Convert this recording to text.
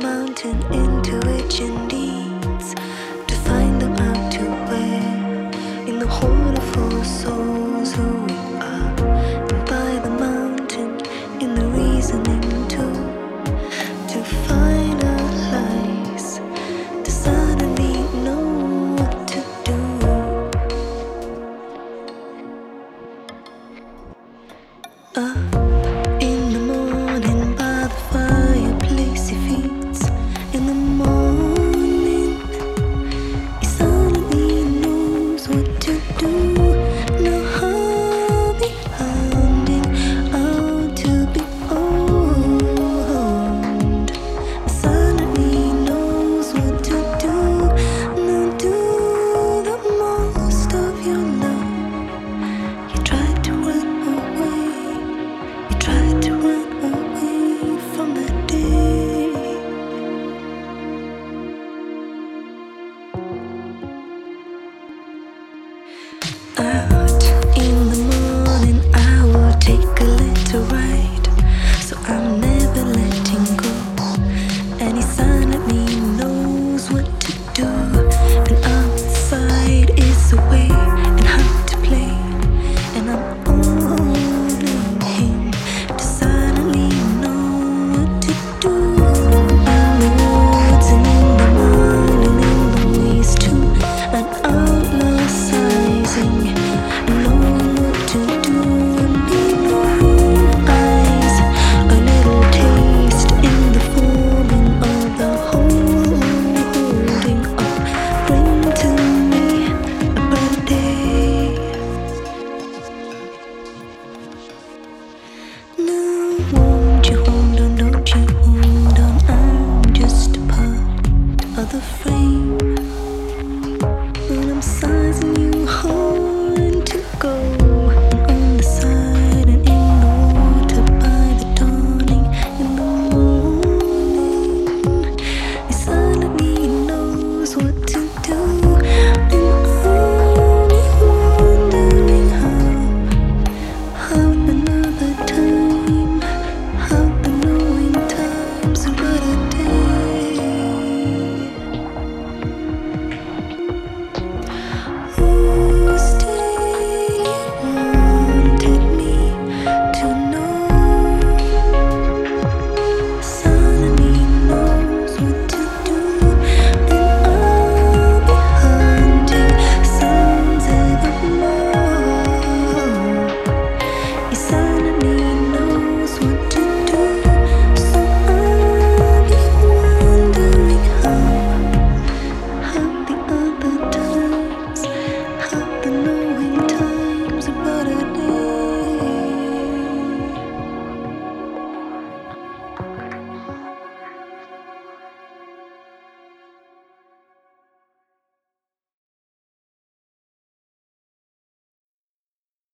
mountain into which it needs to find them out to where in the heart of all souls who we are, and by the mountain in the reasoning to find our lives, to suddenly know what to do. Up in the morning by the fireplace he feeds. In the morning he suddenly knows what to do. No hobby hunting out to be owned. Suddenly knows what to do. Now do the most of your love. You try to run away. You try to run away from the day. Out in the morning I will take a little ride, so I'm never letting go. And he silently knows what to do. And outside is a way and how to play, and I'm owning him to suddenly know what to do. In the woods and in the mud and in the ways too, an outlaw sizing, knowing what to do. And below eyes, a little taste in the forming of the whole holding up. Bring to me a better day. Now won't you hold on, don't you hold on, I'm just a part of the frame.